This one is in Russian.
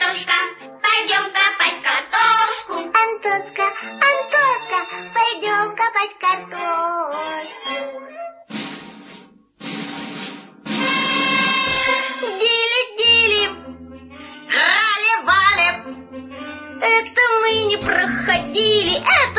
Антошка, пойдем копать картошку. Антошка, Антошка, пойдем копать картошку. Дили-дили, крали-вали, это мы не проходили, это